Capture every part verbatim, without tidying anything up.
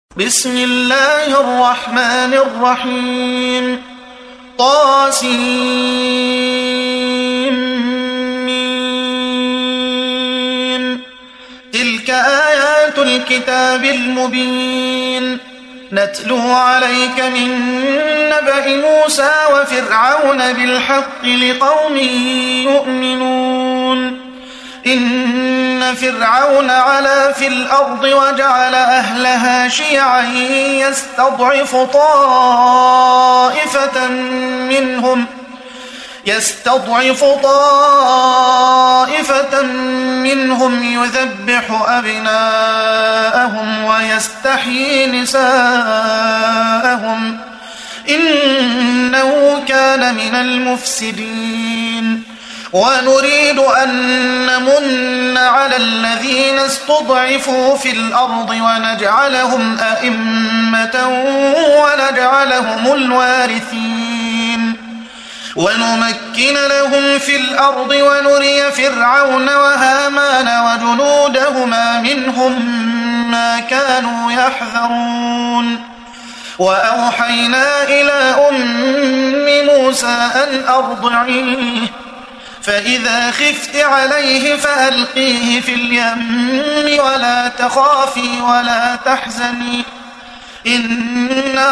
بسم الله الرحمن الرحيم طاسين تلك آيات الكتاب المبين نتلو عليك من نبأ موسى وفرعون بالحق لقوم يؤمنون إن فرعون علا في الأرض وجعل أهلها شيعا يستضعف طائفة منهم يستضعف طائفة منهم يذبح أبناءهم ويستحيي نساءهم إنه كان من المفسدين ونريد أن نمن على الذين استضعفوا في الأرض ونجعلهم أئمة ونجعلهم الوارثين ونمكن لهم في الأرض ونري فرعون وهامان وجنودهما منهم ما كانوا يحذرون وأوحينا إلى أم موسى أن أرضعيه فإذا خفت عليه فألقيه في اليم ولا تخافي ولا تحزني إنا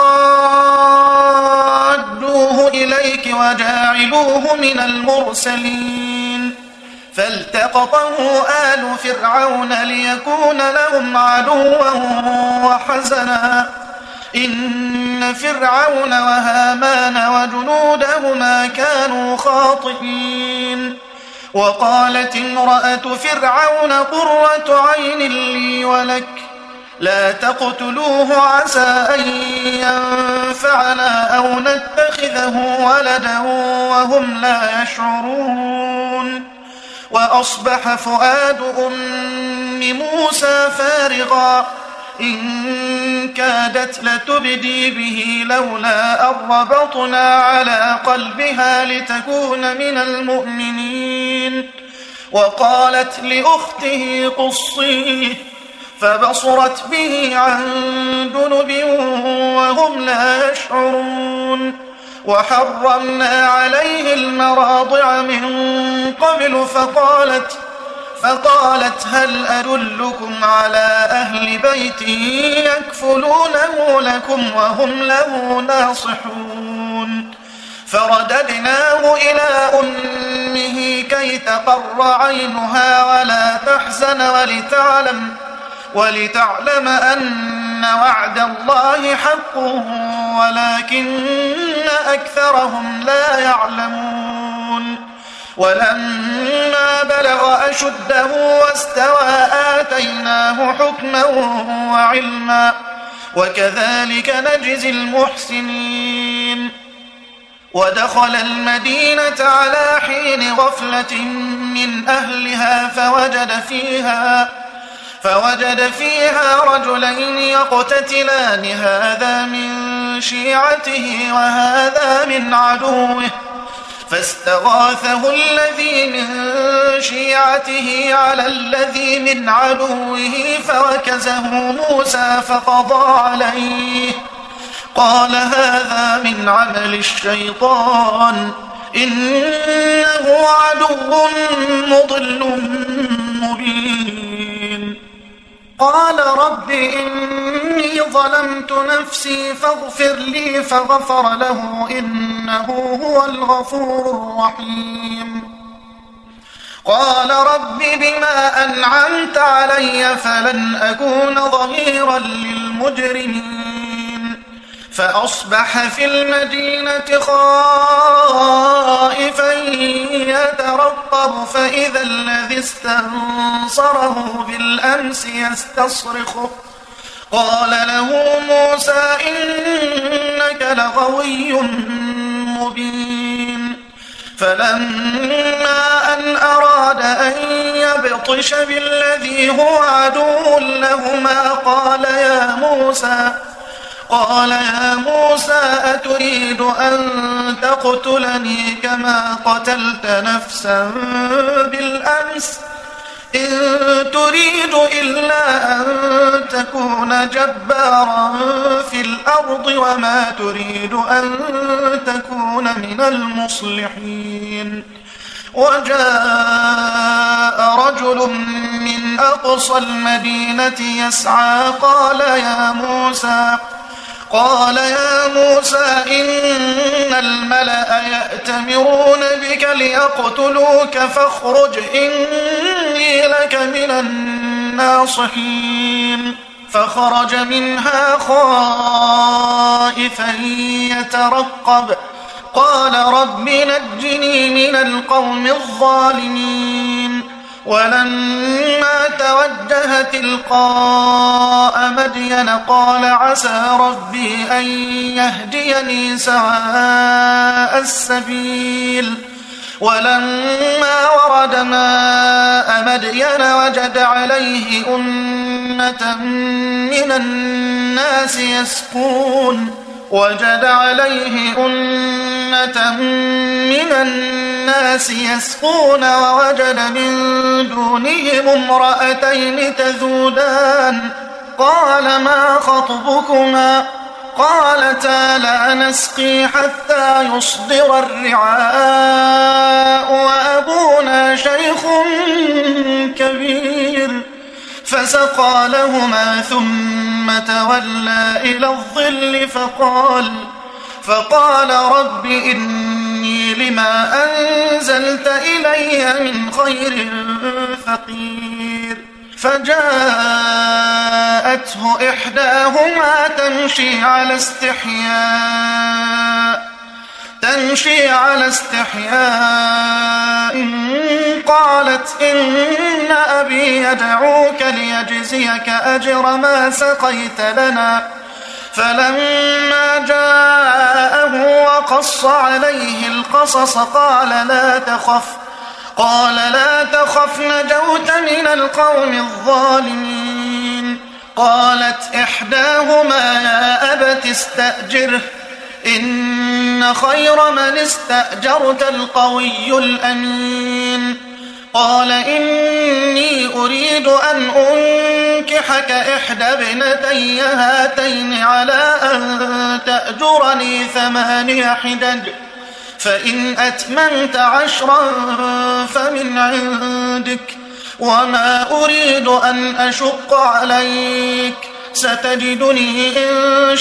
رادوه إليك وجاعلوه من المرسلين فالتقطه آل فرعون ليكون لهم عدوا وحزنا إن فرعون وهامان وجنودهما كانوا خاطئين وقالت امرأة فرعون قرة عين لي ولك لا تقتلوه عسى أن ينفعنا أو نتخذه ولدا وهم لا يشعرون وأصبح فؤاد أم موسى فارغا إن كادت لتبدي به لولا أن ربطنا على قلبها لتكون من المؤمنين وقالت لأخته قصيه فبصرت به عن جنب وهم لا يشعرون وحرمنا عليه المراضع من قبل فقالت فقالت هل أدلكم على أهل بيت يكفلونه لكم وهم له ناصحون فرددناه إلى أمه كي تقر عينها ولا تحزن ولتعلم ولتعلم أن وعد الله حق ولكن أكثرهم لا يعلمون ولما بلغ أشده واستوى آتيناه حكما وعلما وكذلك نجزي المحسنين ودخل المدينة على حين غفلة من أهلها فوجد فيها فوجد فيها رجلين يقتتلان هذا من شيعته وهذا من عدوه فاستغاثه الذي من شيعته على الذي من عدوه فوكزه موسى فقضى عليه قال هذا من عمل الشيطان إنه عدو مضل مبين قال رب إني ظلمت نفسي فاغفر لي فغفر له إنه هو الغفور الرحيم قال رب بما أنعمت علي فلن أكون ظهيرا للمجرمين فأصبح في المدينة خائفا يترقب فإذا الذي استنصره بالأمس يستصرخه قال له موسى إنك لغوي مبين فلما أن أراد أن يبطش بالذي هو عدو لهما قال يا موسى قال يا موسى أتريد أن تقتلني كما قتلت نفسا بالأمس إن تريد إلا أن تكون جبارا في الأرض وما تريد أن تكون من المصلحين. وجاء رجل من أقصى المدينة يسعى قال يا موسى قال يا موسى إن الملأ يأتمرون بك ليقتلوك فاخرج إني لك من الناصحين. فخرج منها خائفا يترقب قال رب نجني من القوم الظالمين. ولما توجه تلقاء مدين قال عسى ربي أن يهديني سواء السبيل. ولما ورد ماء مدين وجد عليه أمة من الناس يسقون وجد عليه أمة من الناس يسقون ووجد من دونهم امرأتين تذودان قال ما خطبكما قالتا لا نسقي حتى يصدر الرعاء وأبونا شيخ كبير. فسقى لهما ثم تولى إلى الظل فقال فقال رب إني لما أنزلت إلي من خير فقير. فجاءته إحداهما تمشي على استحياء تمشي على استحياء قالت إن أبي يدعوك ليجزيك أجر ما سقيت لنا. فلما جاءه وقص عليه القصص قال لا تخف قال لا تخف نجوت من القوم الظالمين. قالت إحداهما يا أبت استأجره إن خير من استأجرت القوي الأمين. قال إني أريد أن أنكحك إحدى ابنتي هاتين على أن تأجرني ثماني حجج فإن أتممت عشرا فمن عندك وما أريد أن أشق عليك ستجدني إن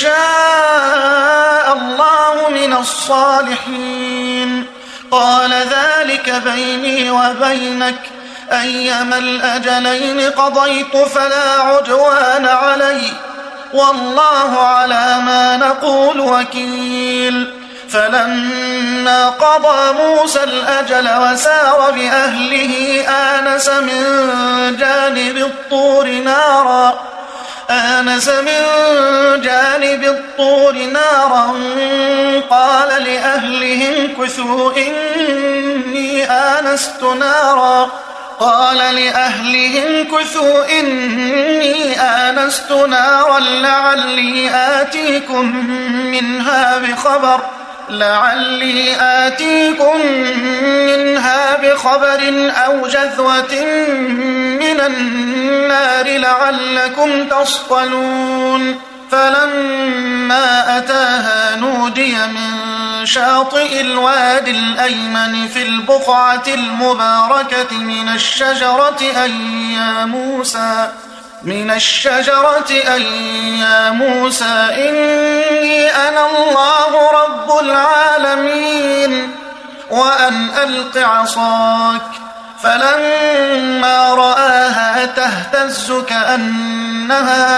شاء الله من الصالحين. قال ذلك بيني وبينك أيما الأجلين قضيت فلا عدوان علي والله على ما نقول وكيل. فلما قضى موسى الأجل وسار بأهله آنس من جانب الطور نارا آنس من جانب الطور نارا قال لأهلهم كثوا إني آنست نارا قال لأهلهم كثوا إني آنست نارا لعلي آتيكم منها بخبر لعلي آتيكم منها بخبر أو جذوة من النار لعلكم تصطلون. فلما أتاها نودي من شاطئ الوادي الأيمن في البقعة المباركة من الشجرة أن يا موسى من الشجرة أن يا موسى إني أنا الله رب العالمين وأن ألق عصاك. فلما رآها تهتز كأنها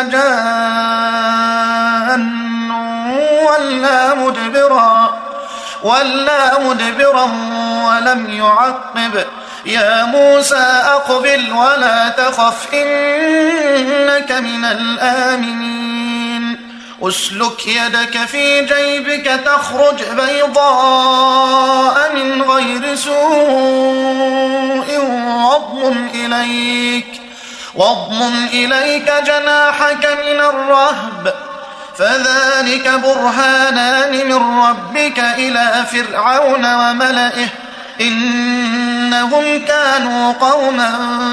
جان ولا مدبرا ولا مدبرا ولم يعقب. يا موسى أقبل ولا تخف إنك من الآمنين. أسلك يدك في جيبك تخرج بيضاء من غير سوء واضمم إليك واضمم إليك جناحك من الرهب فذلك برهانان من ربك إلى فرعون وملئه إنهم كانوا قوما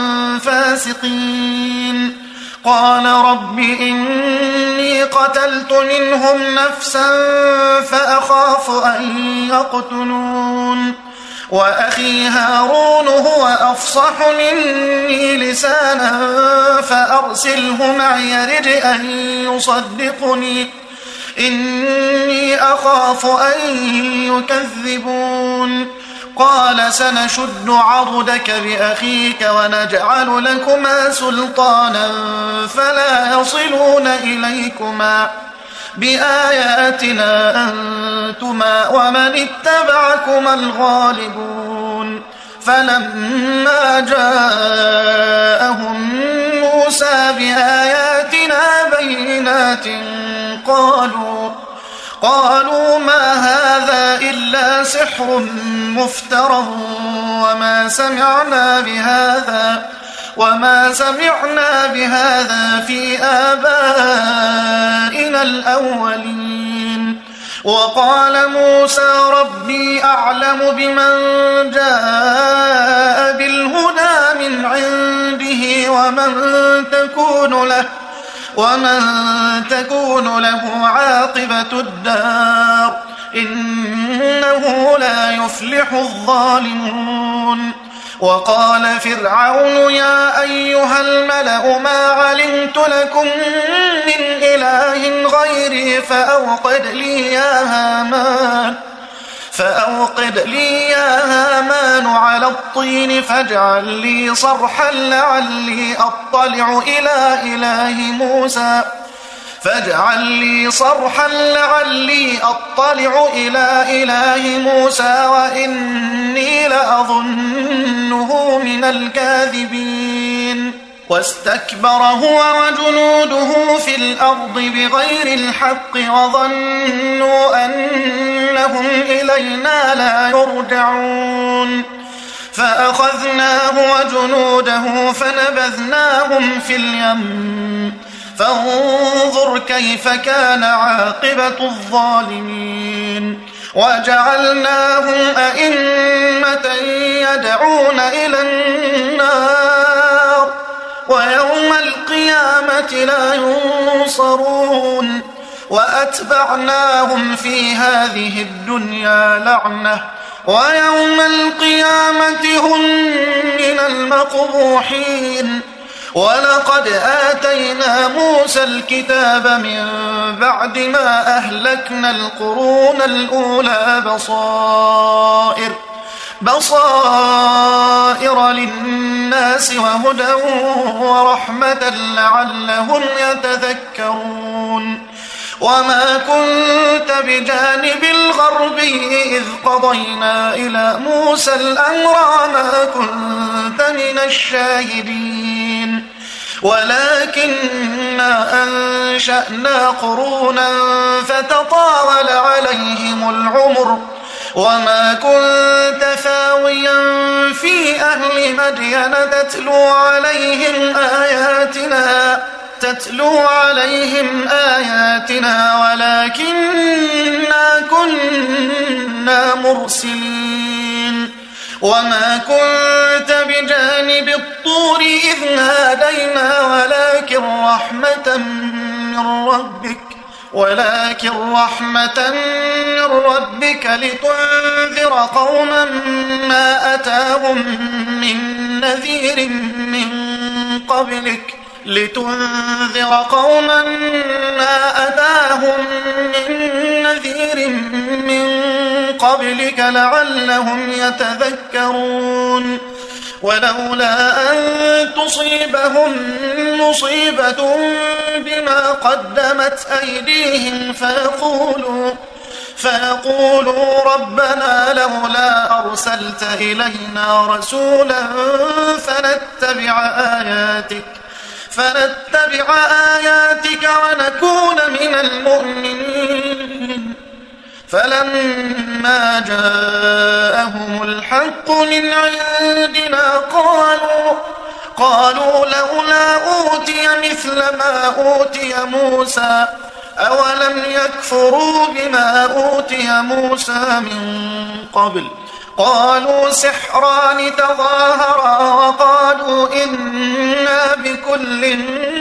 فاسقين قال رب إني قتلت منهم نفسا فأخاف أن يقتلون وأخي هارون هو أفصح مني لسانا فأرسله معي يرد أن يصدقني إني أخاف أن يكذبون قال سنشد عضدك بأخيك ونجعل لكما سلطانا فلا يصلون إليكما بآياتنا أنتما ومن اتبعكما الغالبون فلما جاءهم موسى بآياتنا بينات قالوا قالوا ما هذا إلا سحر مفترى وما سمعنا بهذا وما سمعنا بهذا في آبائنا الأولين وقال موسى ربي أعلم بمن جاء بالهدى من عنده ومن تكون له ومن تكون له عاقبة الدار إنه لا يفلح الظالمون وقال فرعون يا أيها الملأ ما علمت لكم من إله غيري فأوقد لي يا هامان فأوقد لي يا هامان على الطين فاجعل لي صرحا لعلي أطلع إلى إله موسى فاجعل لي صرحا لعلي أطلع إلى إله موسى وإني لأظنه من الكاذبين واستكبر هو وجنوده في الأرض بغير الحق وظنوا أنهم إلينا لا يرجعون فأخذناه وجنوده فنبذناهم في اليم فانظر كيف كان عاقبة الظالمين وجعلناهم أئمة يدعون إلى النار ويوم القيامة لا ينصرون وأتبعناهم في هذه الدنيا لعنة ويوم القيامة هم من المقبوحين ولقد آتينا موسى الكتاب من بعد ما أهلكنا القرون الأولى بصائر بصائر للناس وهدى ورحمة لعلهم يتذكرون وما كنت بجانب الغربي إذ قضينا إلى موسى الأمر وما كنت من الشاهدين ولكننا أنشأنا قرونا فتطاول عليهم العمر وما كنت ثاويا في أهل مدين تتلو عليهم آياتنا تتلو عليهم آياتنا ولكننا كنا مرسلين وما كنت بجانب الطور إذ نادينا ولكن رحمة من ربك ولكن رحمة من ربك لتنذر قوما ما أتاهم من نذير من قبلك لتنذر قوما ما أتاهم من نذير من قبلك لعلهم يتذكرون ولولا أن تصيبهم مصيبة بما قدمت أيديهم فيقولوا فيقولوا ربنا لولا أرسلت إلينا رسولا فنتبع آياتك فنتبع آياتك ونكون من المؤمنين فلما جاءهم الحق من عندنا قالوا قالوا لولا أوتي مثل ما أوتي موسى أولم يكفروا بما أوتي موسى من قبل قالوا سحران تظاهرا وقالوا إنا بكل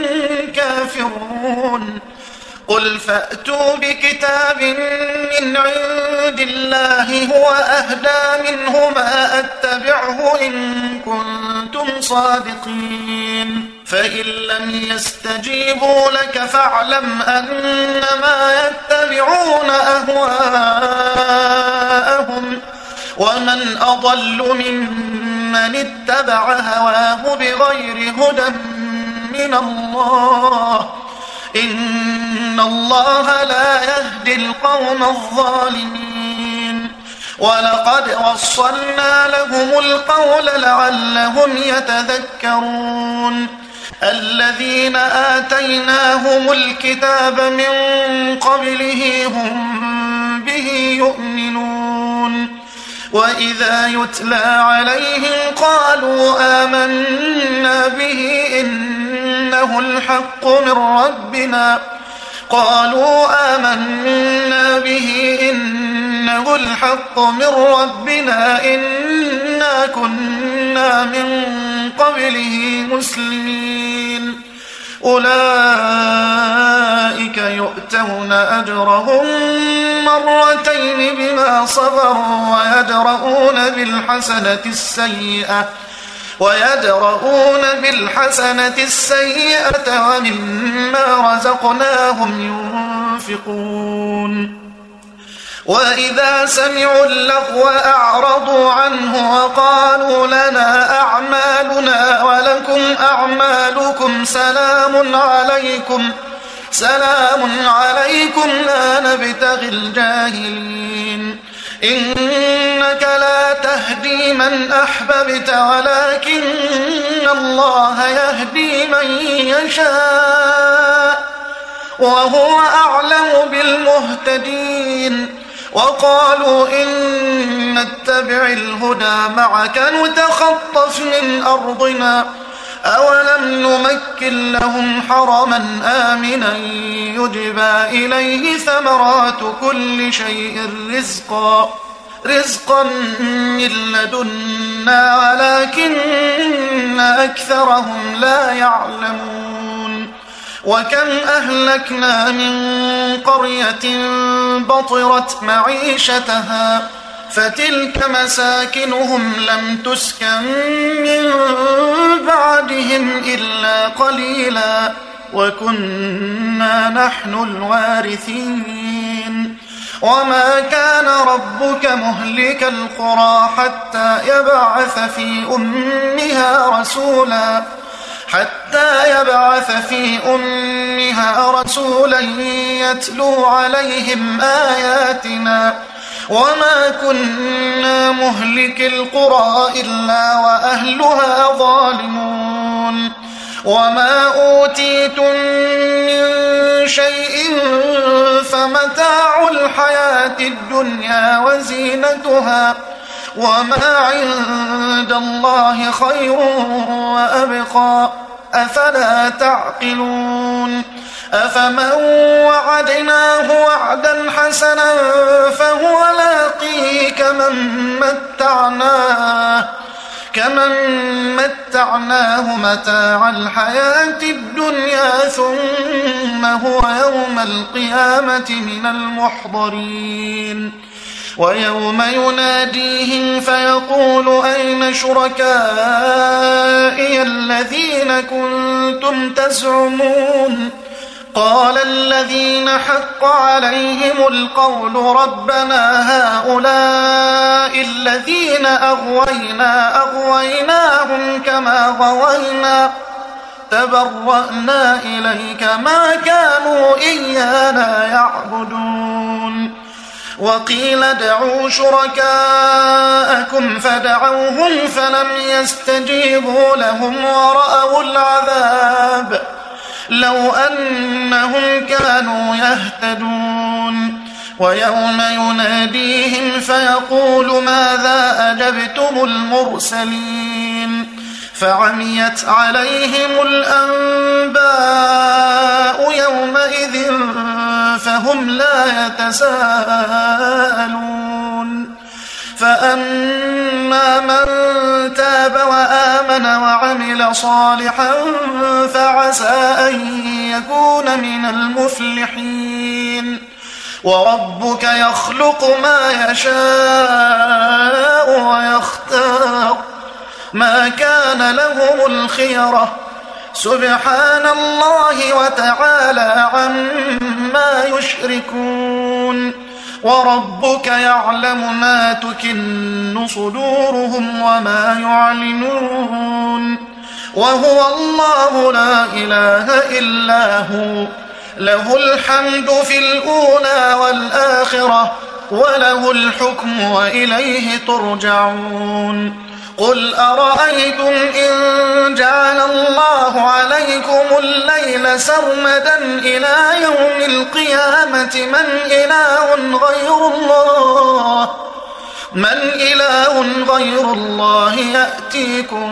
كافرون قل فأتوا بكتاب من عند الله هو أهدى منهما أتبعه إن كنتم صادقين فإن لم يستجيبوا لك فاعلم أنما يتبعون أهواءهم ومن أضل ممن اتبع هواه بغير هدى من الله إن الله لا يهدي القوم الظالمين ولقد وصلنا لهم القول لعلهم يتذكرون الذين آتيناهم الكتاب من قبله هم به يؤمنون وإذا يتلى عليهم قالوا آمنا به إنه الحق من ربنا قالوا آمنا به إنه الحق من ربنا إنا كنا من قبله مسلمين أولئك يؤتون أجرهم مرتين بما صبروا ويدرؤون بالحسنة السيئة ويدرؤون بالحسنة السيئة ومما رزقناهم ينفقون وإذا سمعوا اللغو أعرضوا عنه وقالوا لنا أعمالنا ولكم أعمالكم سلام عليكم سلام عليكم لا نبتغي الجاهلين إنك لا تهدي من أحببت ولكن الله يهدي من يشاء وهو أعلم بالمهتدين وقالوا إن نتبع الهدى معك نتخطف من أرضنا أولم نمكن لهم حرما آمنا يجبى إليه ثمرات كل شيء رزقا رزقا من لدنا ولكن أكثرهم لا يعلمون وكم أهلكنا من قرية بطرت معيشتها فتلك مساكنهم لم تسكن من بعدهم إلا قليلا وكنا نحن الوارثين وما كان ربك مهلك القرى حتى يبعث في أمها رسولا حتى يبعث في أمها رسولا يتلو عليهم آياتنا وما كنا مهلك القرى إلا وأهلها ظالمون وما أوتيتم من شيء فمتاع الحياة الدنيا وزينتها وما عند الله خير وأبقى أفلا تعقلون أفمن وعدناه وعدا حسنا فهو لاقيه كمن متعناه كمن متعناه متاع الحياة الدنيا ثم هو يوم القيامة من المحضرين ويوم يناديهم فيقول أين شركائي الذين كنتم تزعمون قال الذين حق عليهم القول ربنا هؤلاء الذين أغوينا أغويناهم كما غوينا تبرأنا إليك ما كانوا إيانا يعبدون وقيل ادعوا شركاءكم فدعوهم فلم يستجيبوا لهم ورأوا العذاب لو أنهم كانوا يهتدون ويوم يناديهم فيقول ماذا أجبتم المرسلين فعميت عليهم الأنباء يومئذ فهم لا يتساءلون فأما من تاب وآمن وعمل صالحا فعسى أن يكون من المفلحين. وربك يخلق ما يشاء ويختار ما كان لهم الخيرة سبحان الله وتعالى عما يشركون. وربك يعلم ما تكن صدورهم وما يعلنون وهو الله لا إله إلا هو له الحمد في الأولى والآخرة وله الحكم وإليه ترجعون. قل أرأيتم إن جعل الله عليكم الليل سرمدا إلى يوم القيامة من إله غير الله من إله غير الله يأتيكم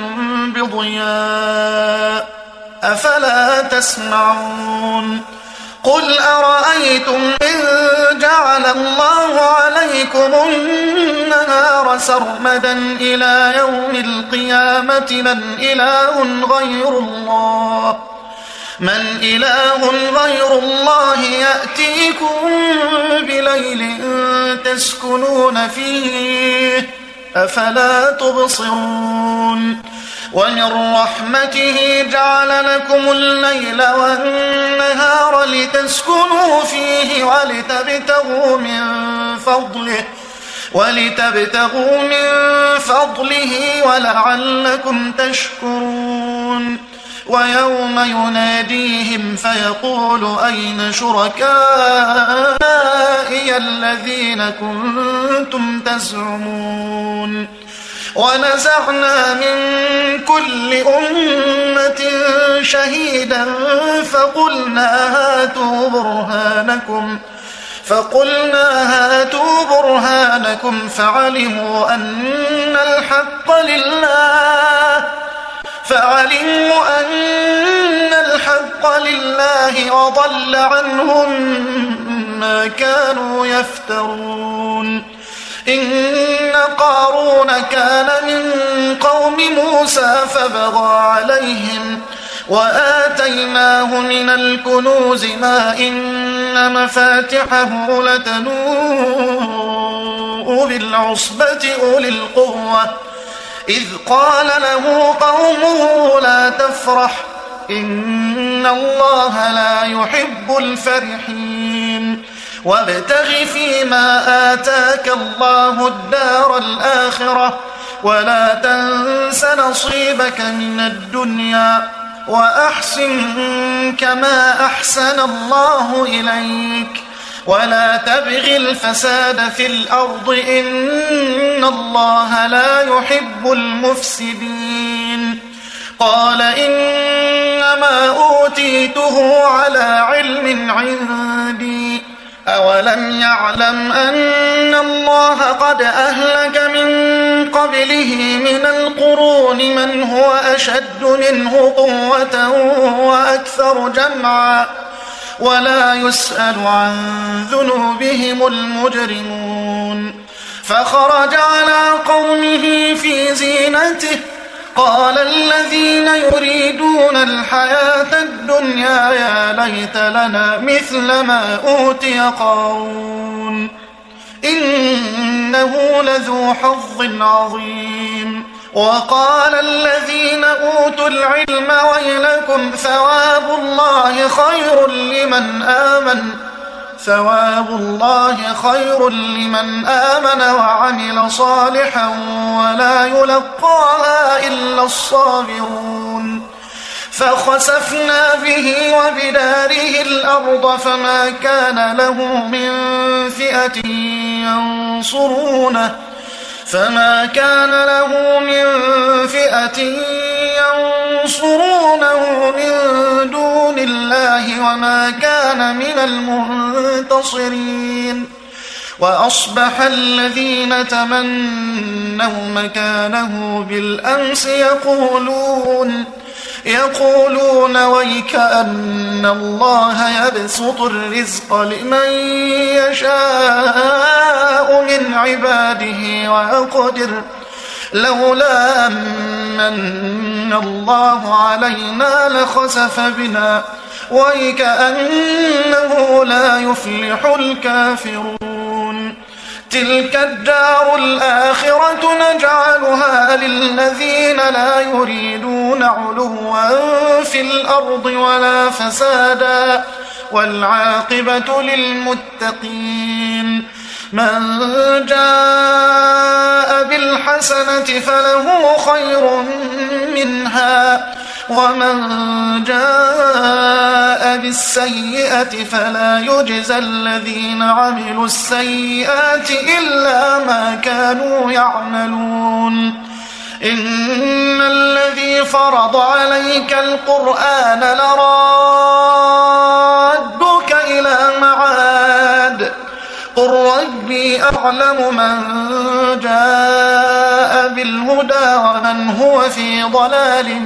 بضياء أفلا تسمعون. قل أرأيتم إن جعل الله عليكم النهار سرمدا إلى يوم القيامة من إله غير الله من إله غير الله يأتيكم بليل تسكنون فيه أفلا تبصرون. ومن رحمته جعل لكم الليل والنهار لتسكنوا فيه ولتبتغوا من فضله ولتبتغوا من فضله ولعلكم تشكرون. ويوم يناديهم فيقول أين شركائي الذين كنتم تزعمون. ونزعنا من كل أمة شهيدا فقلنا هاتوا برهانكم فقلنا هاتوا برهانكم فعلموا أن الحق لله فعلموا أن الحق لله وضل عنهم ما كانوا يفترون. إن قارون كان من قوم موسى فبغى عليهم وآتيناه من الكنوز ما إن مفاتحه لتنوء بالعصبة أولي القوة إذ قال له قومه لا تفرح إن الله لا يحب الفرحين. وابتغ فيما آتاك الله الدار الآخرة ولا تنس نصيبك من الدنيا وأحسن كما أحسن الله إليك ولا تبغ الفساد في الأرض إن الله لا يحب المفسدين. قال إنما أوتيته على علم عندي أولم يعلم أن الله قد أهلك من قبله من القرون من هو أشد منه قوة وأكثر جمعا ولا يسأل عن ذنوبهم المجرمون. فخرج على قومه في زينته قال الذين يريدون الحياة الدنيا يا ليت لنا مثل ما أوتي قارون إنه لذو حظ عظيم. وقال الذين أوتوا العلم ويلكم ثواب الله خير لمن آمن ثواب الله خير لمن آمن وعمل صالحا ولا يلقاها إلا الصابرون. فخسفنا به وبداره الأرض فما كان له من فئة ينصرونه فما كان له من فئة ينصرونه من دون الله وما كان من المنتصرين. وأصبح الذين تمنوا مكانه بالأمس يقولون يقولون ويك أن الله يبسط الرزق لمن يشاء من عباده ويقدر لولا من الله علينا لخسف بنا ويك أنه لا يفلح الكافرون تلك الدار الآخرة نجعلها للذين لا يريدون علوا في الأرض ولا فسادا والعاقبة للمتقين من جاء بالحسنة فله خير منها ومن جاء بالسيئة فلا يجزى الذين عملوا السيئات إلا ما كانوا يعملون إن الذي فرض عليك القرآن لرادك إلى معاد قل ربي أعلم من جاء بالهدى ومن هو في ضلال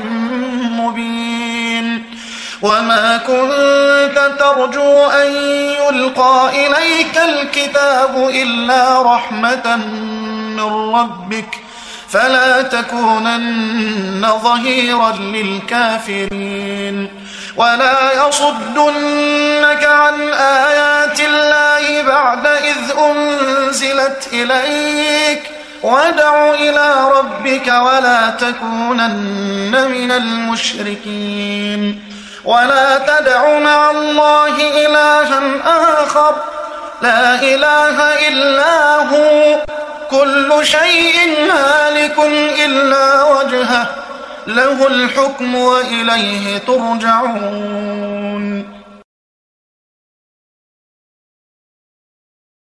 مبين وما كنت ترجو أن يلقى إليك الكتاب إلا رحمة من ربك فلا تكونن ظهيرا للكافرين ولا يصدنك عن آيات الله بعد إذ أنزلت إليك وادع إلى ربك ولا تكونن من المشركين ولا تدع مع الله إلها آخر لا إله إلا هو كل شيء هالك إلا وجهه له الحكم وإليه ترجعون